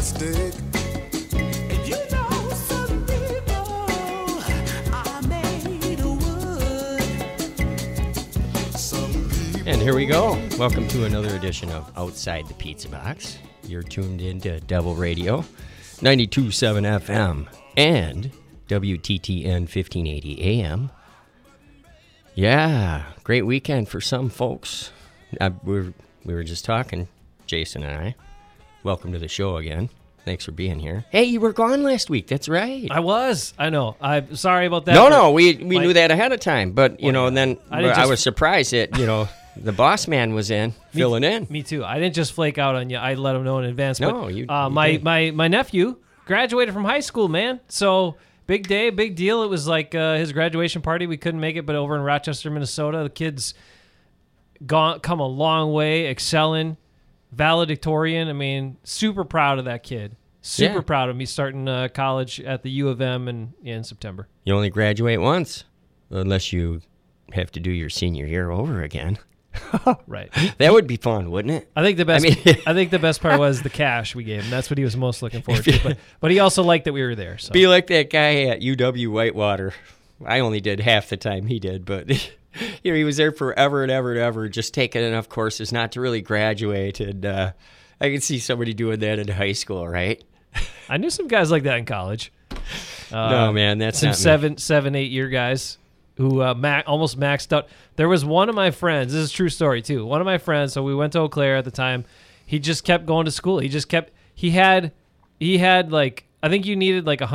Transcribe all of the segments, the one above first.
mistake. And you know some people are made of wood. Some people. And here we go. Welcome to another edition of Outside the Pizza Box. You're tuned into Devil Radio, 92.7 FM and WTTN 1580 AM. Yeah, great weekend for some folks. We were just talking, Jason and I. Welcome to the show again. Thanks for being here. Hey, you were gone last week. That's right. I was. I know. I'm sorry about that. No, we knew that ahead of time. But, and then I was surprised that, the boss man was filling in. Me too. I didn't just flake out on you. I let him know in advance. No, but, you my nephew graduated from high school, man. So big day, big deal. It was like his graduation party. We couldn't make it, but over in Rochester, Minnesota, the kids come a long way, excelling, valedictorian. I mean, super proud of that kid. Super proud of him. He's starting college at the U of M in September. You only graduate once, unless you have to do your senior year over again. Right. That would be fun, wouldn't it? I think the best part was the cash we gave him. That's what he was most looking forward to. But he also liked that we were there. So. Be like that guy at UW Whitewater. I only did half the time he did, but he was there forever and ever and ever, just taking enough courses not to really graduate. And I could see somebody doing that in high school, right? I knew some guys like that in college. No, man, that's some not 7-8 year guys who almost maxed out. There was one of my friends. This is a true story too. One of my friends. So we went to Eau Claire at the time. He just kept going to school. He had like, I think you needed like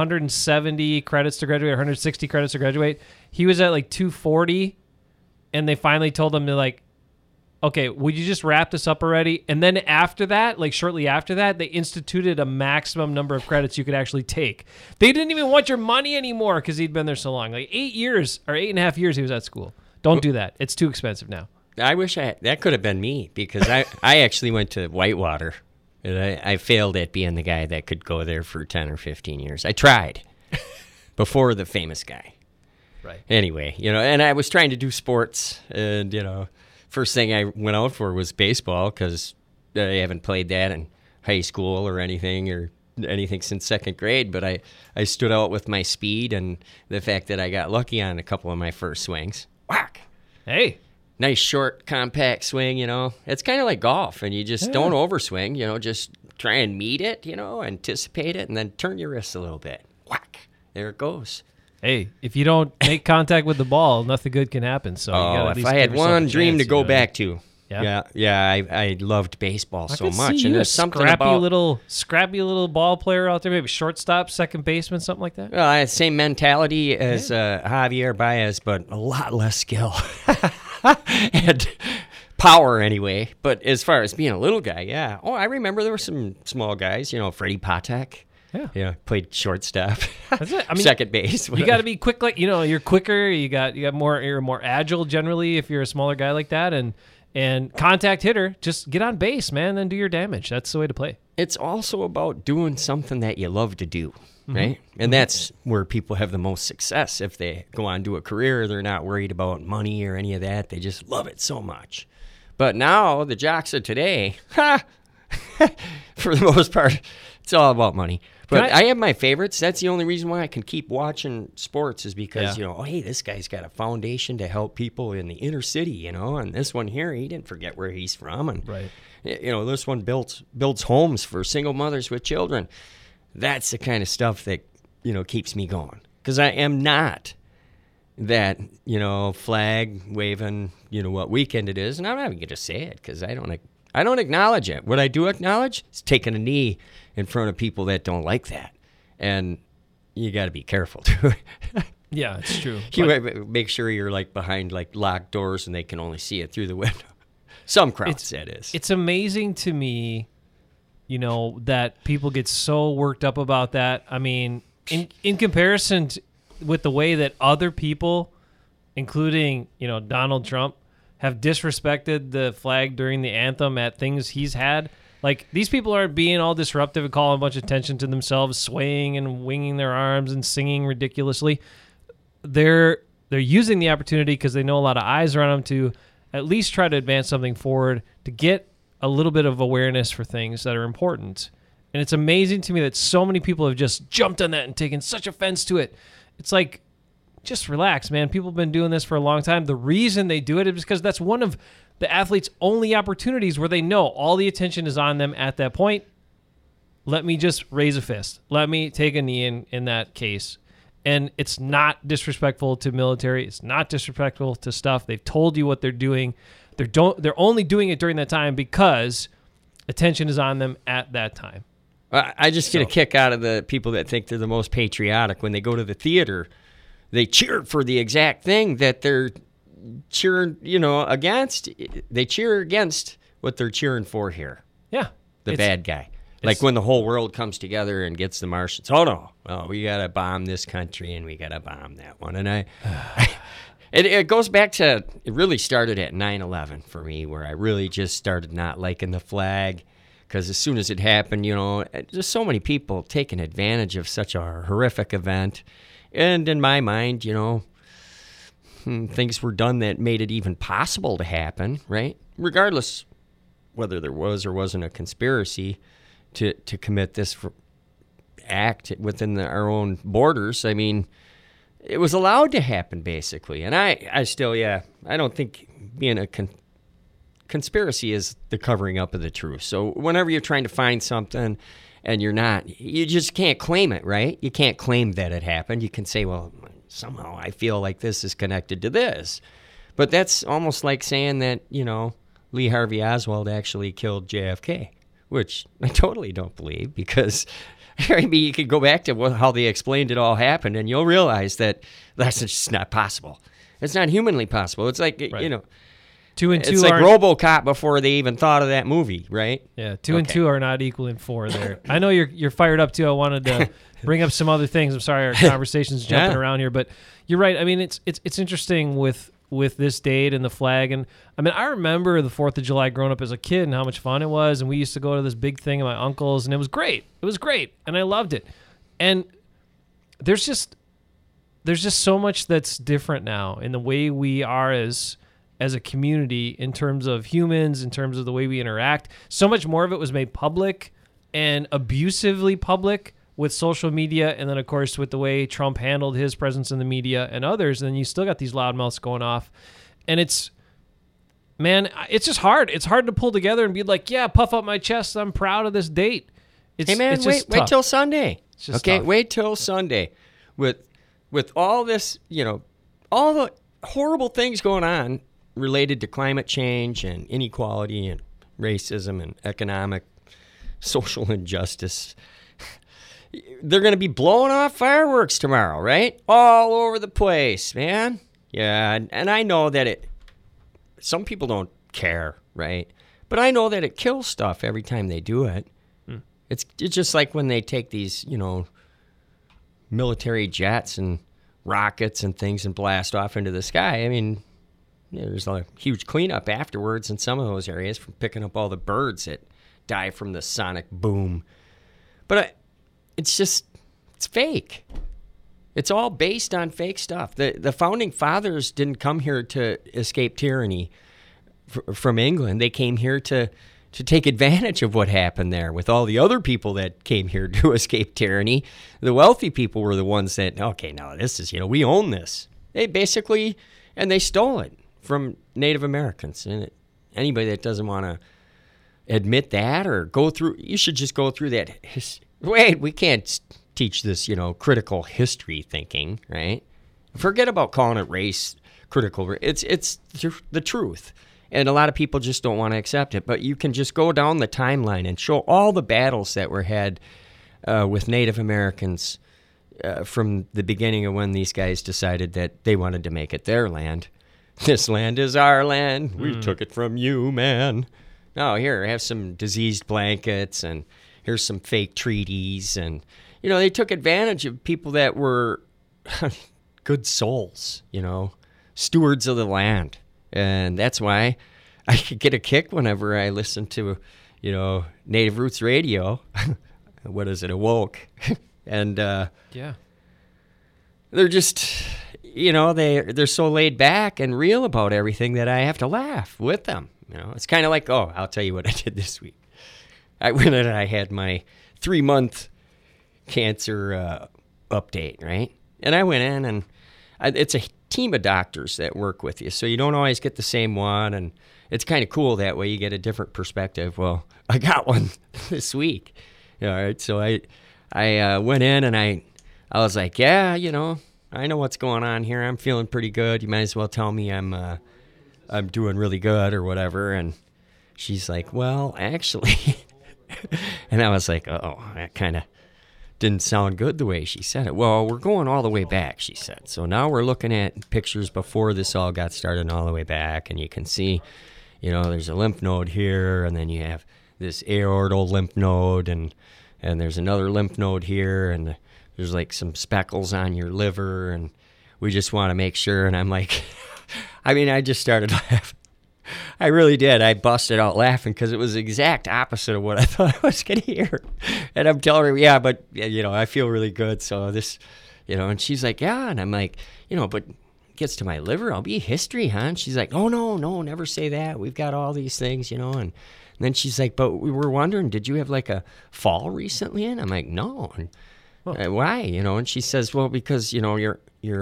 170 credits to graduate, 160 credits to graduate. He was at like 240, and they finally told him, they're like, okay, would you just wrap this up already? And then after that, like shortly after that, they instituted a maximum number of credits you could actually take. They didn't even want your money anymore because he'd been there so long. Like 8 years or 8.5 years he was at school. Don't do that. It's too expensive now. I wish that could have been me, because I actually went to Whitewater, and I failed at being the guy that could go there for 10 or 15 years. I tried before the famous guy. Right. Anyway, and I was trying to do sports, and, first thing I went out for was baseball, because I haven't played that in high school or anything since second grade. But I stood out with my speed and the fact that I got lucky on a couple of my first swings. Whack! Hey. Nice, short, compact swing, It's kind of like golf, and you just don't overswing, just try and meet it, anticipate it, and then turn your wrists a little bit. Whack! There it goes. Hey, if you don't make contact with the ball, nothing good can happen. So you gotta at if least I had give yourself one a dream chance, to go back to. Yeah. I loved baseball so could much, see and you there's a something scrappy about little ball player out there, maybe shortstop, second baseman, something like that. I had the same mentality as Javier Baez, but a lot less skill and power anyway. But as far as being a little guy, yeah. Oh, I remember there were some small guys, Freddie Patek. Yeah, played shortstop. That's it. I mean, second base. You got to be quick, like you're quicker. You're more agile generally if you're a smaller guy like that, and contact hitter. Just get on base, man, then do your damage. That's the way to play. It's also about doing something that you love to do, right? And that's where people have the most success. If they go on to a career, they're not worried about money or any of that. They just love it so much. But now the jocks of today, for the most part, it's all about money. But I have my favorites. That's the only reason why I can keep watching sports is because, hey, this guy's got a foundation to help people in the inner city, and this one here, he didn't forget where he's from. And, this one builds homes for single mothers with children. That's the kind of stuff that, keeps me going. Because I am not that, flag waving, what weekend it is. And I'm not even going to say it because I don't acknowledge it. What I do acknowledge is taking a knee in front of people that don't like that. And you got to be careful, too. Yeah, it's true. You make sure you're, behind, locked doors and they can only see it through the window. Some crowds, that is. It's amazing to me, that people get so worked up about that. I mean, in comparison with the way that other people, including, Donald Trump, have disrespected the flag during the anthem at things he's had. Like, these people aren't being all disruptive and calling a bunch of attention to themselves, swaying and winging their arms and singing ridiculously. They're using the opportunity because they know a lot of eyes are on them to at least try to advance something forward, to get a little bit of awareness for things that are important. And it's amazing to me that so many people have just jumped on that and taken such offense to it. It's like, just relax, man. People have been doing this for a long time. The reason they do it is because that's one of the athlete's only opportunities where they know all the attention is on them at that point. Let me just raise a fist. Let me take a knee in that case. And it's not disrespectful to military. It's not disrespectful to stuff. They've told you what they're doing. They're only doing it during that time because attention is on them at that time. I just get a kick out of the people that think they're the most patriotic. When they go to the theater, they cheer for the exact thing that they're cheering, against. They cheer against what they're cheering for here. Yeah. The bad guy. Like when the whole world comes together and gets the Martians. Oh, no. Well, we got to bomb this country and we got to bomb that one. And it goes back to, it really started at 9/11 for me, where I really just started not liking the flag. Because as soon as it happened, just so many people taking advantage of such a horrific event. And in my mind, things were done that made it even possible to happen, right? Regardless whether there was or wasn't a conspiracy to commit this act within our own borders. I mean, it was allowed to happen, basically. And I still, I don't think being a conspiracy is the covering up of the truth. So whenever you're trying to find something and you just can't claim it, right? You can't claim that it happened. You can say, well, somehow I feel like this is connected to this. But that's almost like saying that, Lee Harvey Oswald actually killed JFK, which I totally don't believe, because you could go back to how they explained it all happened and you'll realize that that's just not possible. It's not humanly possible. It's like, Right. 2 and 2 it's like RoboCop before they even thought of that movie, right? Yeah, 2 and 2 are not equaling 4 there. I know you're fired up too. I wanted to bring up some other things. I'm sorry, our conversation's jumping around here, but you're right. I mean, it's interesting with this date and the flag, and I mean, I remember the 4th of July growing up as a kid and how much fun it was, and we used to go to this big thing at my uncle's, and it was great. It was great, and I loved it. And there's just so much that's different now in the way we are as a community, in terms of humans, in terms of the way we interact. So much more of it was made public and abusively public with social media, and then, of course, with the way Trump handled his presence in the media and others. And then you still got these loudmouths going off. And it's just hard. It's hard to pull together and be like, yeah, puff up my chest, I'm proud of this date. Hey, man, wait till Sunday. Okay, tough. Wait till Sunday. With all this, all the horrible things going on related to climate change and inequality and racism and economic, social injustice. They're going to be blowing off fireworks tomorrow, right? All over the place, man. Yeah, and I know that some people don't care, right? But I know that it kills stuff every time they do it. It's just like when they take these, military jets and rockets and things and blast off into the sky. I mean, there's a huge cleanup afterwards in some of those areas from picking up all the birds that die from the sonic boom. But it's fake. It's all based on fake stuff. The founding fathers didn't come here to escape tyranny from England. They came here to take advantage of what happened there with all the other people that came here to escape tyranny. The wealthy people were the ones that, okay, now this is, we own this. They basically, and they stole it from Native Americans. And anybody that doesn't want to admit that or go through, you should just go through that. Wait, we can't teach this, critical history thinking, right? Forget about calling it race critical. It's the truth. And a lot of people just don't want to accept it. But you can just go down the timeline and show all the battles that were had with Native Americans from the beginning of when these guys decided that they wanted to make it their land. This land is our land. We took it from you, man. Oh, here, have some diseased blankets, and here's some fake treaties. And, they took advantage of people that were good souls, stewards of the land. And that's why I could get a kick whenever I listen to, Native Roots Radio. What is it? Awoke. And yeah, they're just, they're so laid back and real about everything that I have to laugh with them. It's kind of like, oh, I'll tell you what I did this week. I went in and I had my 3-month cancer update, right? And I went in and it's a team of doctors that work with you, so you don't always get the same one, and it's kind of cool that way. You get a different perspective. Well, I got one this week. All right, so I went in and I was like, yeah, I know what's going on here. I'm feeling pretty good. You might as well tell me I'm doing really good or whatever. And she's like, well, actually, and I was like, oh, that kind of didn't sound good the way she said it. Well, we're going all the way back, she said. So now we're looking at pictures before this all got started and all the way back, and you can see, there's a lymph node here, and then you have this aortal lymph node, and there's another lymph node here, and there's like some speckles on your liver, and we just want to make sure. And I'm like, I just started laughing. I really did. I busted out laughing because it was the exact opposite of what I thought I was going to hear. And I'm telling her, yeah, but, I feel really good. So this, and she's like, yeah. And I'm like, but it gets to my liver, I'll be history, huh? And she's like, oh, no, never say that. We've got all these things, And then she's like, but we were wondering, did you have like a fall recently? And I'm like, no. And, why? And she says, well, because, your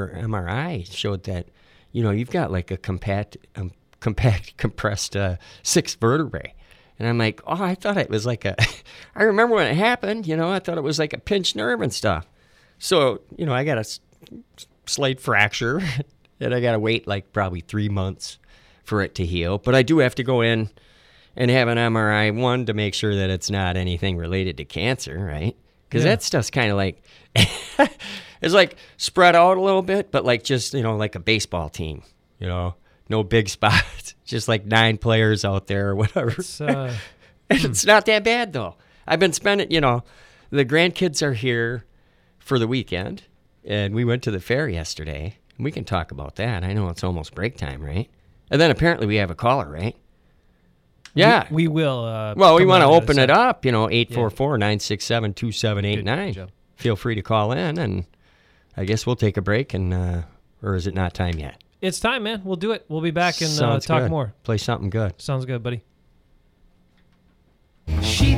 MRI showed that, you've got like a compact, compressed 6 vertebrae. And I'm like, oh, I thought it was like I remember when it happened, I thought it was like a pinched nerve and stuff. So, I got a slight fracture and I got to wait like probably 3 months for it to heal. But I do have to go in and have an MRI, one, to make sure that it's not anything related to cancer, right? Because that stuff's kind of like, it's like spread out a little bit, but like just, like a baseball team, no big spots, just like 9 players out there or whatever. It's not that bad, though. I've been spending, the grandkids are here for the weekend, and we went to the fair yesterday. And we can talk about that. I know it's almost break time, right? And then apparently we have a caller, right? Yeah. We will. Well, we want to open it up, 844-967-2789. Feel free to call in, and I guess we'll take a break, and or is it not time yet? It's time, man. We'll do it. We'll be back and Sounds talk good. more. Play something good. Sounds good, buddy. She